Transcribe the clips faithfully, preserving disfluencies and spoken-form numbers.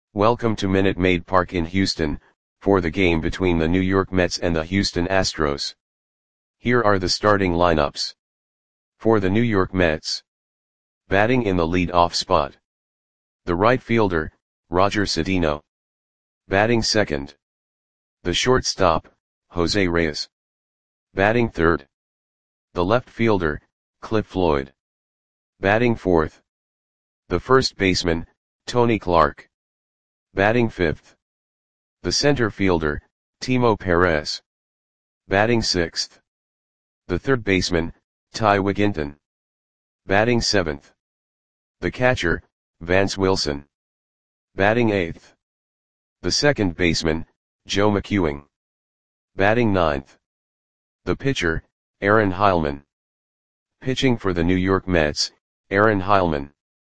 Welcome to Minute Maid Park in Houston, for the game between the New York Mets and the Houston Astros. Here are the starting lineups. For the New York Mets. Batting in the lead-off spot. The right fielder, Roger Cedeno. Batting second. The shortstop, Jose Reyes. Batting third. The left fielder, Cliff Floyd. Batting fourth. The first baseman, Tony Clark. Batting fifth. The center fielder, Timo Perez. Batting sixth. The third baseman, Ty Wigginton. Batting seventh. The catcher, Vance Wilson. Batting eighth. The second baseman, Joe McEwing. Batting ninth. The pitcher, Aaron Heilman. Pitching for the New York Mets, Aaron Heilman.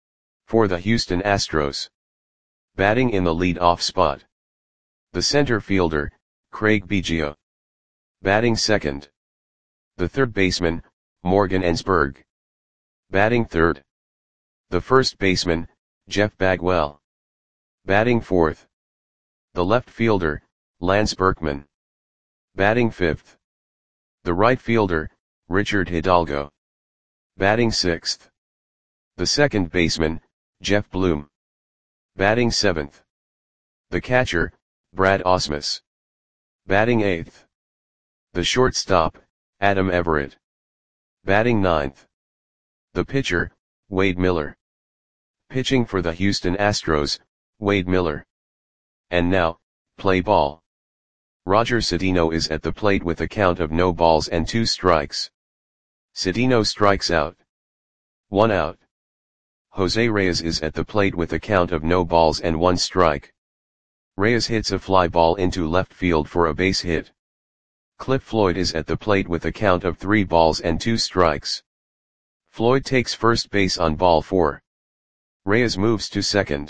For the Houston Astros. Batting in the lead-off spot. The center fielder, Craig Biggio. Batting second. The third baseman, Morgan Ensberg. Batting third. The first baseman, Jeff Bagwell. Batting fourth. The left fielder, Lance Berkman. Batting fifth. The right fielder, Richard Hidalgo. Batting sixth. The second baseman, Jeff Bloom. Batting seventh. The catcher, Brad Ausmus. Batting eighth. The shortstop, Adam Everett. Batting ninth. The pitcher, Wade Miller. Pitching for the Houston Astros, Wade Miller. And now, play ball. Roger Cedeno is at the plate with a count of no balls and two strikes. Cedeno strikes out. One out. Jose Reyes is at the plate with a count of no balls and one strike. Reyes hits a fly ball into left field for a base hit. Cliff Floyd is at the plate with a count of three balls and two strikes. Floyd takes first base on ball four. Reyes moves to second.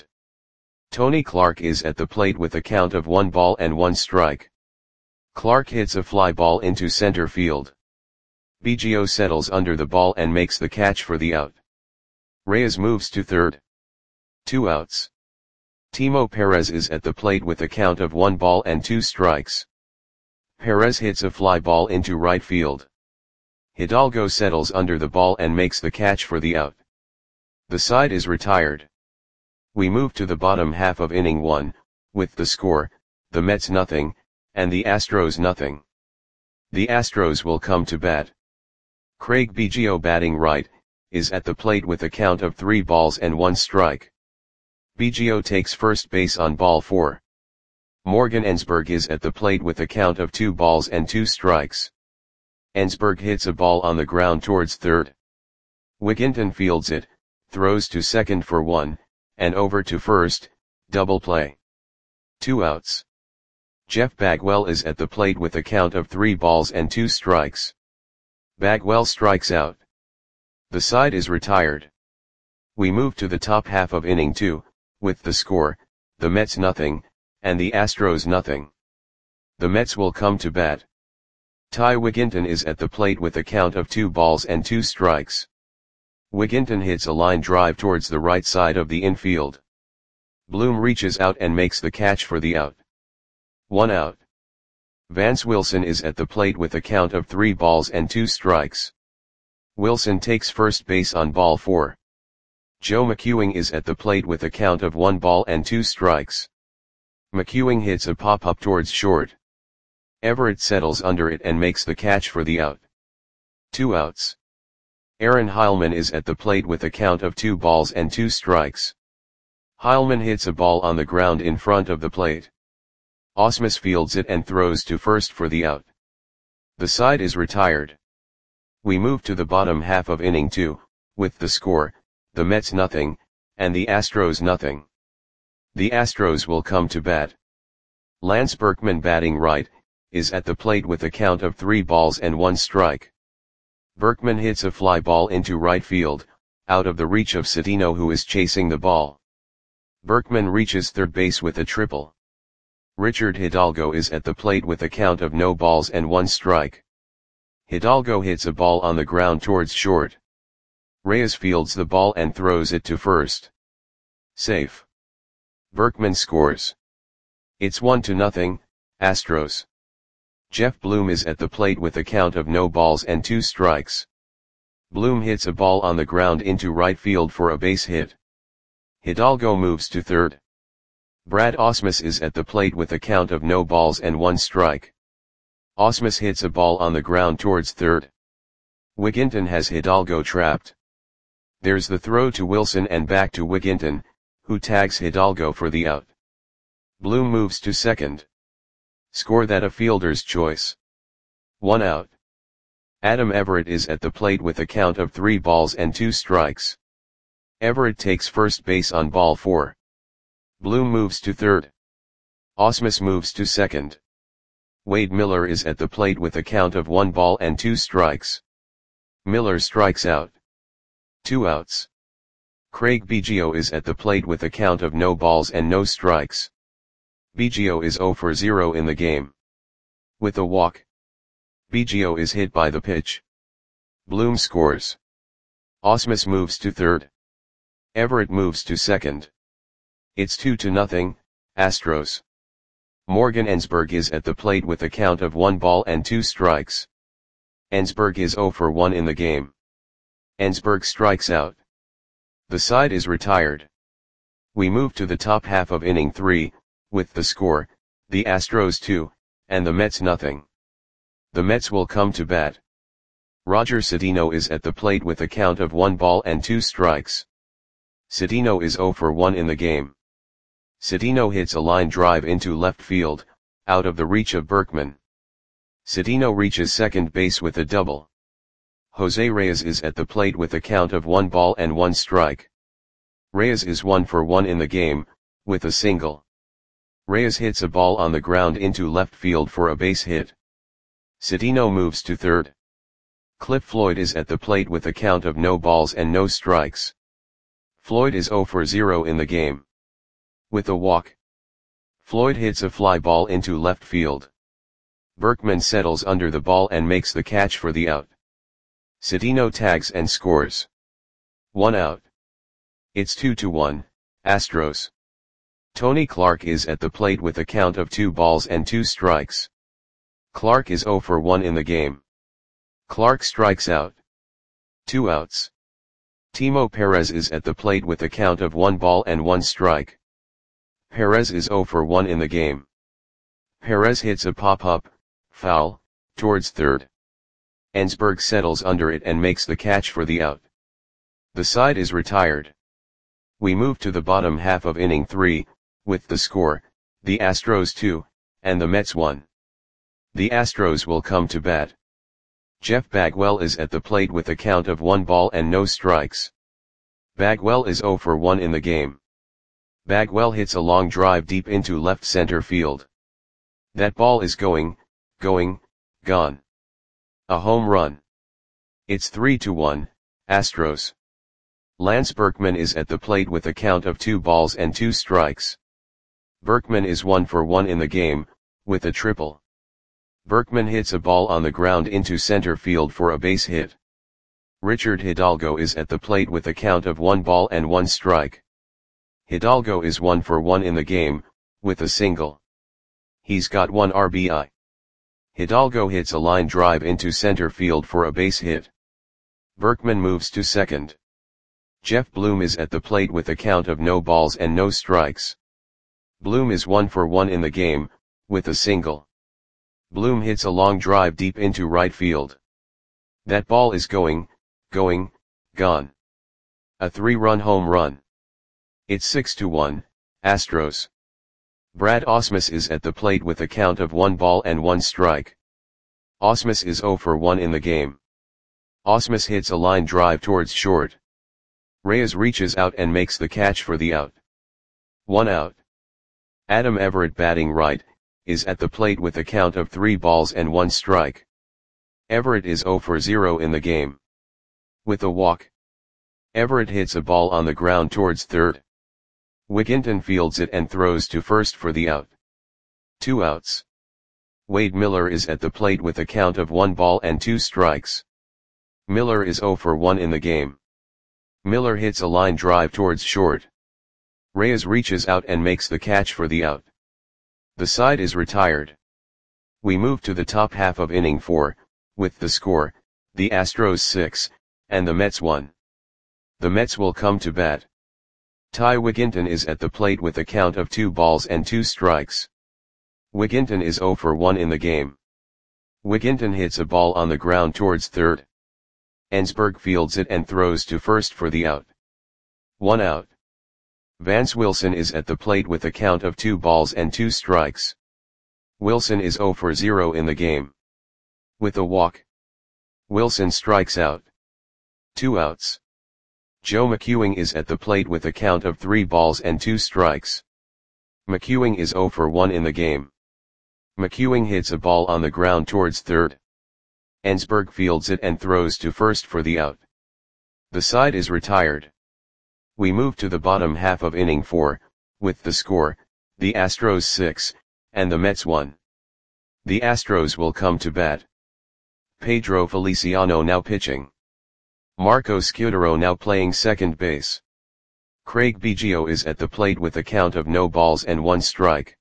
Tony Clark is at the plate with a count of one ball and one strike. Clark hits a fly ball into center field. Biggio settles under the ball and makes the catch for the out. Reyes moves to third. Two outs. Timo Perez is at the plate with a count of one ball and two strikes. Perez hits a fly ball into right field. Hidalgo settles under the ball and makes the catch for the out. The side is retired. We move to the bottom half of inning one, with the score, the Mets nothing, and the Astros nothing. The Astros will come to bat. Craig Biggio, batting right, is at the plate with a count of three balls and one strike. Biggio takes first base on ball four. Morgan Ensberg is at the plate with a count of two balls and two strikes. Ensberg hits a ball on the ground towards third. Wigginton fields it, throws to second for one, and over to first, double play. Two outs. Jeff Bagwell is at the plate with a count of three balls and two strikes. Bagwell strikes out. The side is retired. We move to the top half of inning two, with the score, the Mets nothing, and the Astros nothing. The Mets will come to bat. Ty Wigginton is at the plate with a count of two balls and two strikes. Wigginton hits a line drive towards the right side of the infield. Bloom reaches out and makes the catch for the out. One out. Vance Wilson is at the plate with a count of three balls and two strikes. Wilson takes first base on ball four. Joe McEwing is at the plate with a count of one ball and two strikes. McEwing hits a pop-up towards short. Everett settles under it and makes the catch for the out. Two outs. Aaron Heilman is at the plate with a count of two balls and two strikes. Heilman hits a ball on the ground in front of the plate. Ausmus fields it and throws to first for the out. The side is retired. We move to the bottom half of inning two, with the score, the Mets nothing, and the Astros nothing. The Astros will come to bat. Lance Berkman, batting right, is at the plate with a count of three balls and one strike. Berkman hits a fly ball into right field, out of the reach of Cedeno, who is chasing the ball. Berkman reaches third base with a triple. Richard Hidalgo is at the plate with a count of no balls and one strike. Hidalgo hits a ball on the ground towards short. Reyes fields the ball and throws it to first. Safe. Berkman scores. It's one to nothing, Astros. Jeff Bloom is at the plate with a count of no balls and two strikes. Bloom hits a ball on the ground into right field for a base hit. Hidalgo moves to third. Brad Ausmus is at the plate with a count of no balls and one strike. Ausmus hits a ball on the ground towards third. Wigginton has Hidalgo trapped. There's the throw to Wilson and back to Wigginton, who tags Hidalgo for the out. Bloom moves to second. Score that a fielder's choice. One out. Adam Everett is at the plate with a count of three balls and two strikes. Everett takes first base on ball four. Bloom moves to third. Ausmus moves to second. Wade Miller is at the plate with a count of one ball and two strikes. Miller strikes out. Two outs. Craig Biggio is at the plate with a count of no balls and no strikes. Biggio is zero for zero in the game. With a walk. Biggio is hit by the pitch. Bloom scores. Ausmus moves to third. Everett moves to second. It's two to nothing, Astros. Morgan Ensberg is at the plate with a count of one ball and two strikes. Ensberg is zero for one in the game. Ensberg strikes out. The side is retired. We move to the top half of inning three, with the score, the Astros two, and the Mets nothing. The Mets will come to bat. Roger Cedeno is at the plate with a count of one ball and two strikes. Cedeno is zero for one in the game. Cedeno hits a line drive into left field, out of the reach of Berkman. Cedeno reaches second base with a double. Jose Reyes is at the plate with a count of one ball and one strike. Reyes is one for one in the game, with a single. Reyes hits a ball on the ground into left field for a base hit. Cedeno moves to third. Cliff Floyd is at the plate with a count of no balls and no strikes. Floyd is zero for zero in the game. With a walk. Floyd hits a fly ball into left field. Berkman settles under the ball and makes the catch for the out. Cedeno tags and scores. One out. It's two to one, Astros. Tony Clark is at the plate with a count of two balls and two strikes. Clark is zero for one in the game. Clark strikes out. Two outs. Timo Perez is at the plate with a count of one ball and one strike. Perez is zero for one in the game. Perez hits a pop-up, foul, towards third. Ensberg settles under it and makes the catch for the out. The side is retired. We move to the bottom half of inning three, with the score, the Astros two, and the Mets one. The Astros will come to bat. Jeff Bagwell is at the plate with a count of one ball and no strikes. Bagwell is zero for one in the game. Bagwell hits a long drive deep into left center field. That ball is going, going, gone. A home run. It's three to one, Astros. Lance Berkman is at the plate with a count of two balls and two strikes. Berkman is one for one in the game, with a triple. Berkman hits a ball on the ground into center field for a base hit. Richard Hidalgo is at the plate with a count of one ball and one strike. Hidalgo is one for one in the game, with a single. He's got one R B I. Hidalgo hits a line drive into center field for a base hit. Berkman moves to second. Jeff Bloom is at the plate with a count of no balls and no strikes. Bloom is one for one in the game, with a single. Bloom hits a long drive deep into right field. That ball is going, going, gone. A three-run home run. It's six to one, Astros. Brad Ausmus is at the plate with a count of one ball and one strike. Ausmus is zero for one in the game. Ausmus hits a line drive towards short. Reyes reaches out and makes the catch for the out. One out. Adam Everett, batting right, is at the plate with a count of three balls and one strike. Everett is zero for zero in the game. With a walk. Everett hits a ball on the ground towards third. Wigginton fields it and throws to first for the out. Two outs. Wade Miller is at the plate with a count of one ball and two strikes. Miller is zero for one in the game. Miller hits a line drive towards short. Reyes reaches out and makes the catch for the out. The side is retired. We move to the top half of inning four, with the score, the Astros six, and the Mets one. The Mets will come to bat. Ty Wigginton is at the plate with a count of two balls and two strikes. Wigginton is oh for one in the game. Wigginton hits a ball on the ground towards third. Ensberg fields it and throws to first for the out. One out. Vance Wilson is at the plate with a count of two balls and two strikes. Wilson is oh for zero in the game. With a walk, Wilson strikes out. Two outs. Joe McEwing is at the plate with a count of three balls and two strikes. McEwing is oh for one in the game. McEwing hits a ball on the ground towards third. Ensberg fields it and throws to first for the out. The side is retired. We move to the bottom half of inning four, with the score, the Astros six, and the Mets one. The Astros will come to bat. Pedro Feliciano now pitching. Marco Scutaro now playing second base. Craig Biggio is at the plate with a count of no balls and one strike.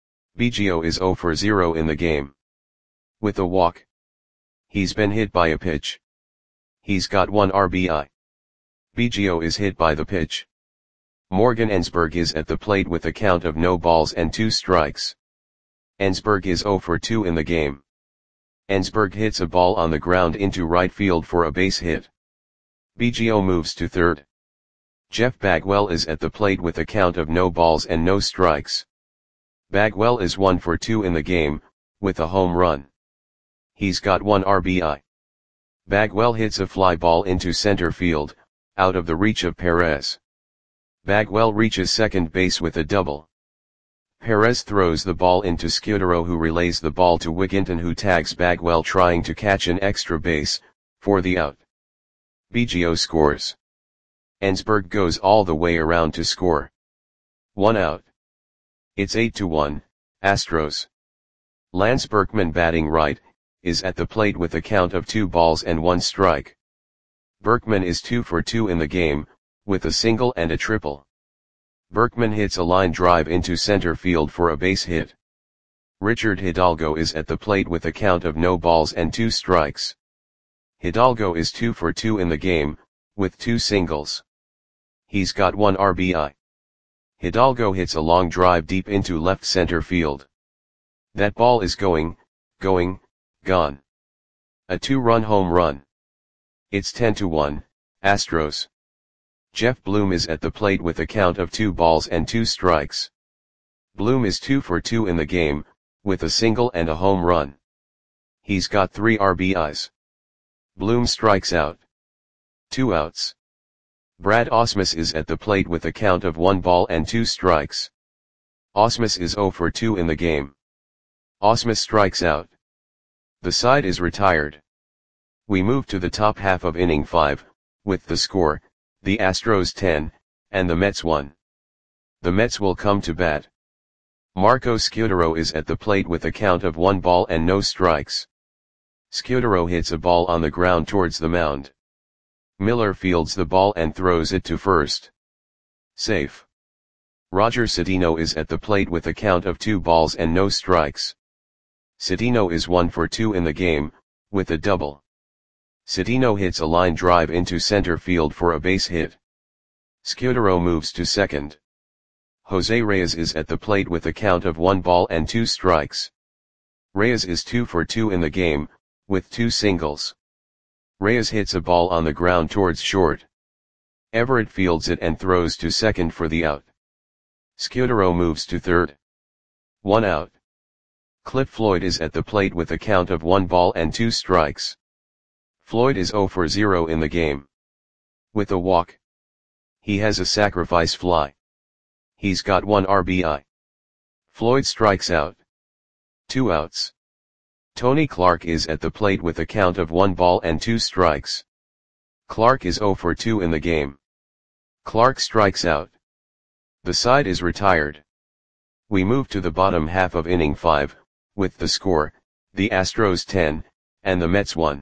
Biggio is oh for zero in the game. With a walk. He's been hit by a pitch. He's got one R B I. Biggio is hit by the pitch. Morgan Ensberg is at the plate with a count of no balls and two strikes. Ensberg is oh for two in the game. Ensberg hits a ball on the ground into right field for a base hit. Biggio moves to third. Jeff Bagwell is at the plate with a count of no balls and no strikes. Bagwell is one for two in the game, with a home run. He's got one R B I. Bagwell hits a fly ball into center field, out of the reach of Perez. Bagwell reaches second base with a double. Perez throws the ball into Scutaro, who relays the ball to Wigginton, who tags Bagwell trying to catch an extra base, for the out. Biggio scores. Ensberg goes all the way around to score. One out. It's eight to one, Astros. Lance Berkman, batting right, is at the plate with a count of two balls and one strike. Berkman is two for two in the game, with a single and a triple. Berkman hits a line drive into center field for a base hit. Richard Hidalgo is at the plate with a count of no balls and two strikes. Hidalgo is two for two in the game, with two singles. He's got one R B I. Hidalgo hits a long drive deep into left center field. That ball is going, going, gone. A two-run home run. It's ten to one, Astros. Jeff Bloom is at the plate with a count of two balls and two strikes. Bloom is two for two in the game, with a single and a home run. He's got three R B Is. Bloom strikes out. Two outs. Brad Ausmus is at the plate with a count of one ball and two strikes. Ausmus is oh for two in the game. Ausmus strikes out. The side is retired. We move to the top half of inning five, with the score, the Astros ten, and the Mets one. The Mets will come to bat. Marco Scutaro is at the plate with a count of one ball and no strikes. Scutaro hits a ball on the ground towards the mound. Miller fields the ball and throws it to first. Safe. Roger Cedeno is at the plate with a count of two balls and no strikes. Cedeno is one for two in the game, with a double. Cedeno hits a line drive into center field for a base hit. Scutaro moves to second. Jose Reyes is at the plate with a count of one ball and two strikes. Reyes is two for two in the game, with two singles. Reyes hits a ball on the ground towards short. Everett fields it and throws to second for the out. Scutaro moves to third. One out. Cliff Floyd is at the plate with a count of one ball and two strikes. Floyd is oh for zero in the game. With a walk. He has a sacrifice fly. He's got one R B I. Floyd strikes out. Two outs. Tony Clark is at the plate with a count of one ball and two strikes. Clark is oh for two in the game. Clark strikes out. The side is retired. We move to the bottom half of inning five, with the score, the Astros ten, and the Mets one.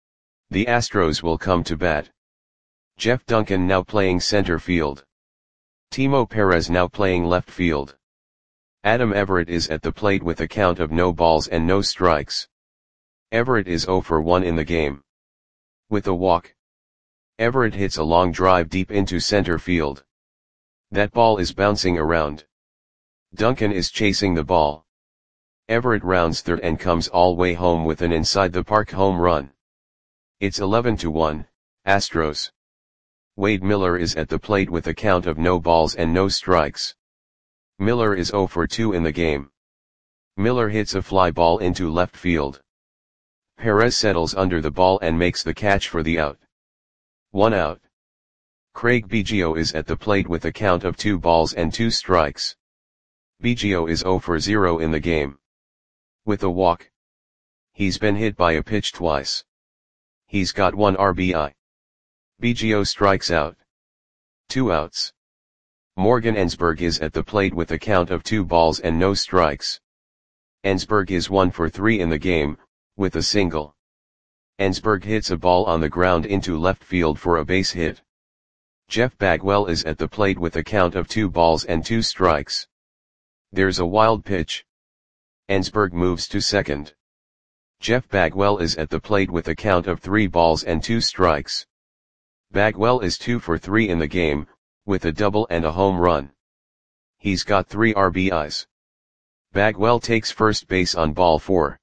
The Astros will come to bat. Jeff Duncan now playing center field. Timo Perez now playing left field. Adam Everett is at the plate with a count of no balls and no strikes. Everett is zero for one in the game. With a walk, Everett hits a long drive deep into center field. That ball is bouncing around. Duncan is chasing the ball. Everett rounds third and comes all way home with an inside the park home run. It's eleven to one, Astros. Wade Miller is at the plate with a count of no balls and no strikes. Miller is zero for two in the game. Miller hits a fly ball into left field. Perez settles under the ball and makes the catch for the out. One out. Craig Biggio is at the plate with a count of two balls and two strikes. Biggio is zero for zero in the game. With a walk. He's been hit by a pitch twice. He's got one R B I. Biggio strikes out. Two outs. Morgan Ensberg is at the plate with a count of two balls and no strikes. Ensberg is one for three in the game, with a single. Ensberg hits a ball on the ground into left field for a base hit. Jeff Bagwell is at the plate with a count of two balls and two strikes. There's a wild pitch. Ensberg moves to second. Jeff Bagwell is at the plate with a count of three balls and two strikes. Bagwell is two for three in the game, with a double and a home run. He's got three R B Is. Bagwell takes first base on ball four.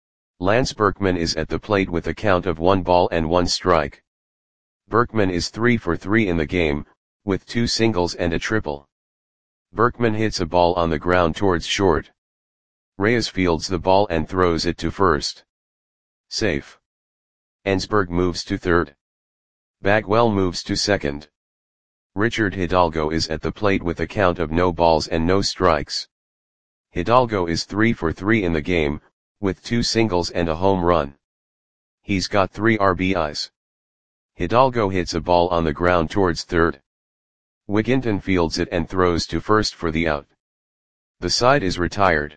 Lance Berkman is at the plate with a count of one ball and one strike. Berkman is three for three in the game, with two singles and a triple. Berkman hits a ball on the ground towards short. Reyes fields the ball and throws it to first. Safe. Ensberg moves to third. Bagwell moves to second. Richard Hidalgo is at the plate with a count of no balls and no strikes. Hidalgo is three for three in the game, with two singles and a home run. He's got three R B Is. Hidalgo hits a ball on the ground towards third. Wigginton fields it and throws to first for the out. The side is retired.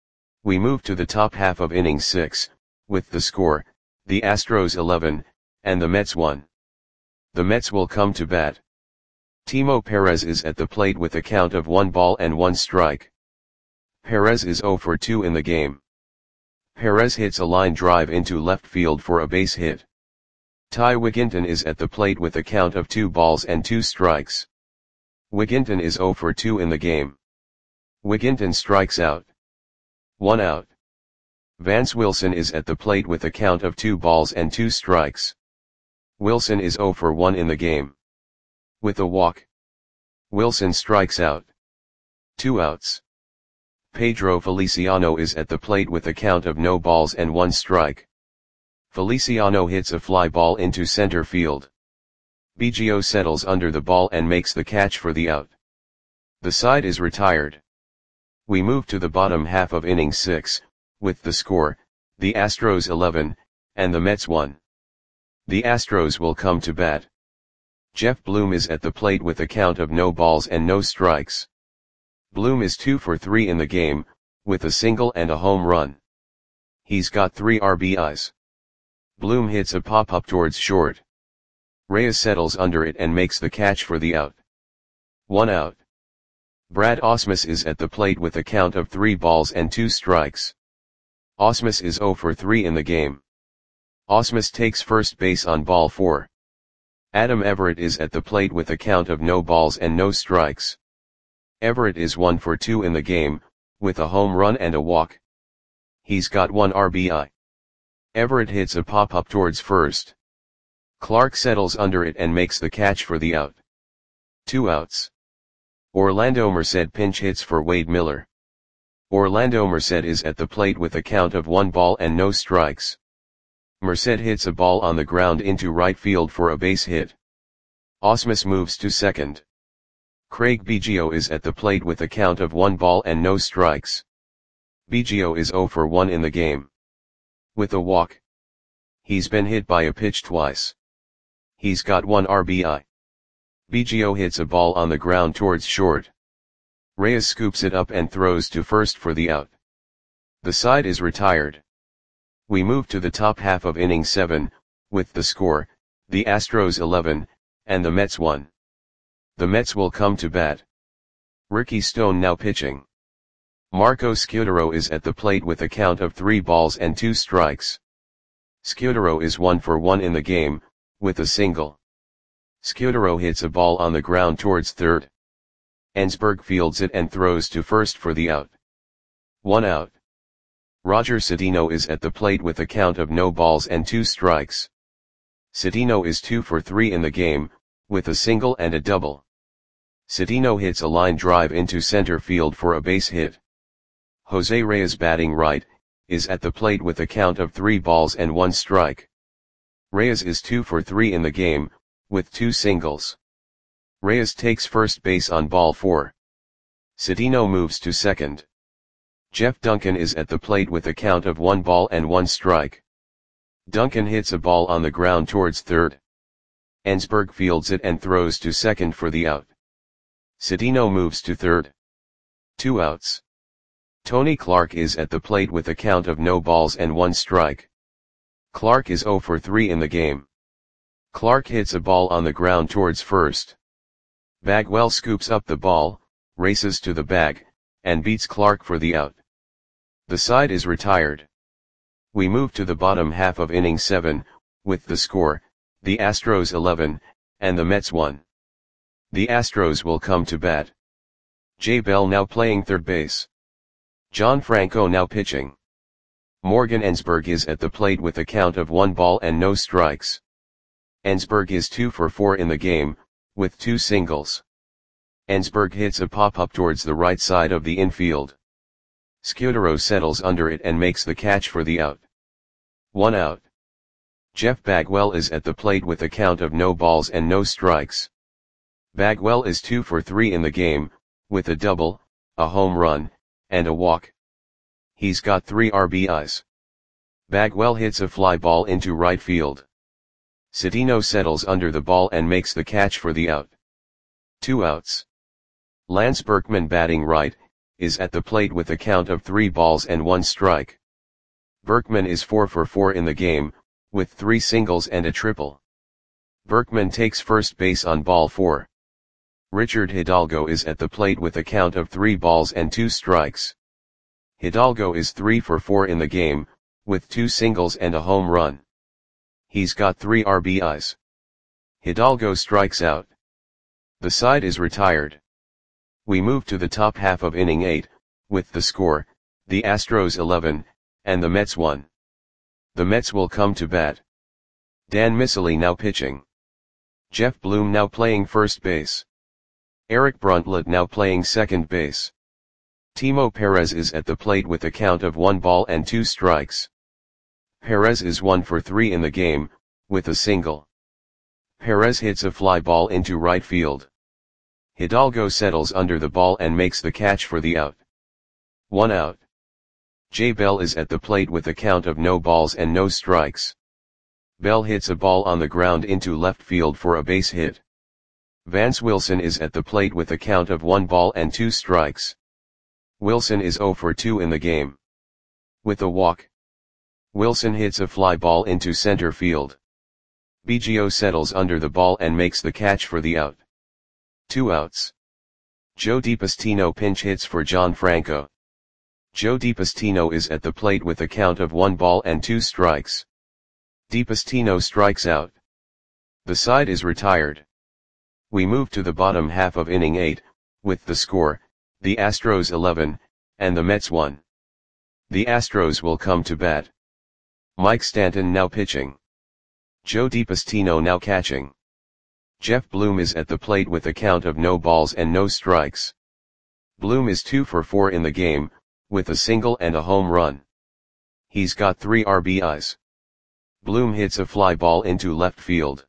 We move to the top half of inning six, with the score, the Astros eleven, and the Mets one. The Mets will come to bat. Timo Perez is at the plate with a count of one ball and one strike. Perez is zero for two in the game. Perez hits a line drive into left field for a base hit. Ty Wigginton is at the plate with a count of two balls and two strikes. Wigginton is zero for two in the game. Wigginton strikes out. One out. Vance Wilson is at the plate with a count of two balls and two strikes. Wilson is zero for one in the game. With a walk. Wilson strikes out. Two outs. Pedro Feliciano is at the plate with a count of no balls and one strike. Feliciano hits a fly ball into center field. Biggio settles under the ball and makes the catch for the out. The side is retired. We move to the bottom half of inning six, with the score, the Astros eleven, and the Mets one. The Astros will come to bat. Jeff Bloom is at the plate with a count of no balls and no strikes. Bloom is two for three in the game, with a single and a home run. He's got three R B Is. Bloom hits a pop-up towards short. Reyes settles under it and makes the catch for the out. One out. Brad Ausmus is at the plate with a count of three balls and two strikes. Ausmus is zero for three in the game. Ausmus takes first base on ball four. Adam Everett is at the plate with a count of no balls and no strikes. Everett is one for two in the game, with a home run and a walk. He's got one R B I. Everett hits a pop-up towards first. Clark settles under it and makes the catch for the out. Two outs. Orlando Merced pinch hits for Wade Miller. Orlando Merced is at the plate with a count of one ball and no strikes. Merced hits a ball on the ground into right field for a base hit. Ausmus moves to second. Craig Biggio is at the plate with a count of one ball and no strikes. Biggio is zero for one in the game. With a walk. He's been hit by a pitch twice. He's got one R B I. Biggio hits a ball on the ground towards short. Reyes scoops it up and throws to first for the out. The side is retired. We move to the top half of inning seven, with the score, the Astros eleven, and the Mets one. The Mets will come to bat. Ricky Stone now pitching. Marco Scutaro is at the plate with a count of three balls and two strikes. Scutaro is one for one in the game, with a single. Scutaro hits a ball on the ground towards third. Ensberg fields it and throws to first for the out. One out. Roger Cedeno is at the plate with a count of no balls and two strikes. Cedeno is two for three in the game, with a single and a double. Cedeno hits a line drive into center field for a base hit. Jose Reyes, batting right, is at the plate with a count of three balls and one strike. Reyes is two for three in the game, with two singles. Reyes takes first base on ball four. Cedeno moves to second. Jeff Duncan is at the plate with a count of one ball and one strike. Duncan hits a ball on the ground towards third. Ensberg fields it and throws to second for the out. Cedeno moves to third. Two outs. Tony Clark is at the plate with a count of no balls and one strike. Clark is zero for three in the game. Clark hits a ball on the ground towards first. Bagwell scoops up the ball, races to the bag, and beats Clark for the out. The side is retired. We move to the bottom half of inning seven, with the score, the Astros eleven, and the Mets one. The Astros will come to bat. Jay Bell now playing third base. John Franco now pitching. Morgan Ensberg is at the plate with a count of one ball and no strikes. Ensberg is two for four in the game, with two singles. Ensberg hits a pop-up towards the right side of the infield. Scutaro settles under it and makes the catch for the out. One out. Jeff Bagwell is at the plate with a count of no balls and no strikes. Bagwell is two for three in the game, with a double, a home run, and a walk. He's got three R B Is. Bagwell hits a fly ball into right field. Cedeno settles under the ball and makes the catch for the out. Two outs. Lance Berkman, batting right, is at the plate with a count of three balls and one strike. Berkman is four for four in the game, with three singles and a triple. Berkman takes first base on ball four. Richard Hidalgo is at the plate with a count of three balls and two strikes. Hidalgo is three for four in the game, with two singles and a home run. He's got three R B Is. Hidalgo strikes out. The side is retired. We move to the top half of inning eight, with the score, the Astros eleven, and the Mets one. The Mets will come to bat. Dan Miceli now pitching. Jeff Bloom now playing first base. Eric Bruntlett now playing second base. Timo Perez is at the plate with a count of one ball and two strikes. Perez is one for three in the game, with a single. Perez hits a fly ball into right field. Hidalgo settles under the ball and makes the catch for the out. One out. Jay Bell is at the plate with a count of no balls and no strikes. Bell hits a ball on the ground into left field for a base hit. Vance Wilson is at the plate with a count of one ball and two strikes. Wilson is zero for two in the game. With a walk. Wilson hits a fly ball into center field. Biggio settles under the ball and makes the catch for the out. Two outs. Joe DiPastino pinch hits for John Franco. Joe DiPastino is at the plate with a count of one ball and two strikes. DiPastino strikes out. The side is retired. We move to the bottom half of inning eight, with the score, the Astros eleven, and the Mets one. The Astros will come to bat. Mike Stanton now pitching. Joe DiPastino now catching. Jeff Bloom is at the plate with a count of no balls and no strikes. Bloom is two for four in the game, with a single and a home run. He's got three R B Is. Bloom hits a fly ball into left field.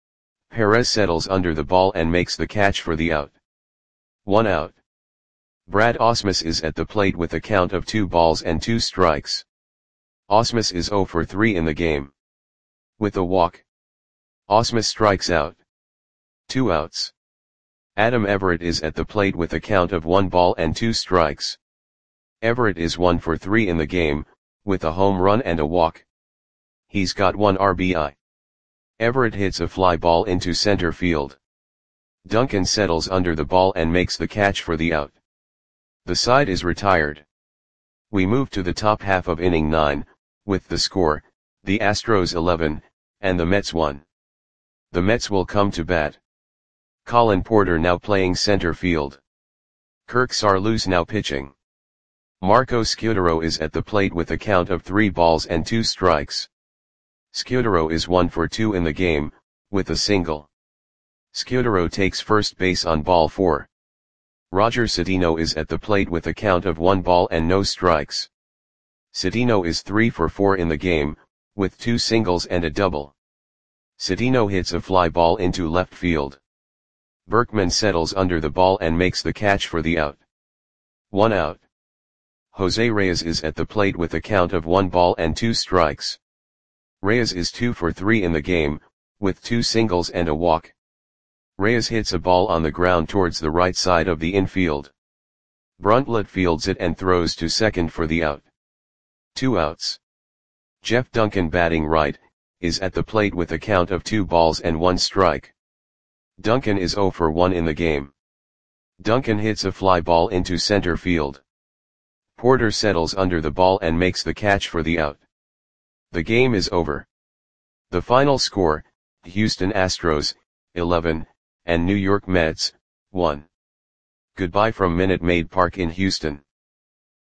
Perez settles under the ball and makes the catch for the out. One out. Brad Ausmus is at the plate with a count of two balls and two strikes. Ausmus is zero for three in the game. With a walk. Ausmus strikes out. Two outs. Adam Everett is at the plate with a count of one ball and two strikes. Everett is one for three in the game, with a home run and a walk. He's got one R B I. Everett hits a fly ball into center field. Duncan settles under the ball and makes the catch for the out. The side is retired. We move to the top half of inning nine, with the score, the Astros eleven, and the Mets one. The Mets will come to bat. Colin Porter now playing center field. Kirk Saarloos now pitching. Marco Scutaro is at the plate with a count of three balls and two strikes. Scutaro is one for two in the game, with a single. Scutaro takes first base on ball four. Roger Cedeno is at the plate with a count of one ball and no strikes. Cedeno is three for four in the game, with two singles and a double. Cedeno hits a fly ball into left field. Berkman settles under the ball and makes the catch for the out. One out. Jose Reyes is at the plate with a count of one ball and two strikes. Reyes is two for three in the game, with two singles and a walk. Reyes hits a ball on the ground towards the right side of the infield. Brundtland fields it and throws to second for the out. Two outs. Jeff Duncan, batting right, is at the plate with a count of two balls and one strike. Duncan is zero for one in the game. Duncan hits a fly ball into center field. Porter settles under the ball and makes the catch for the out. The game is over. The final score, Houston Astros, eleven, and New York Mets, one. Goodbye from Minute Maid Park in Houston.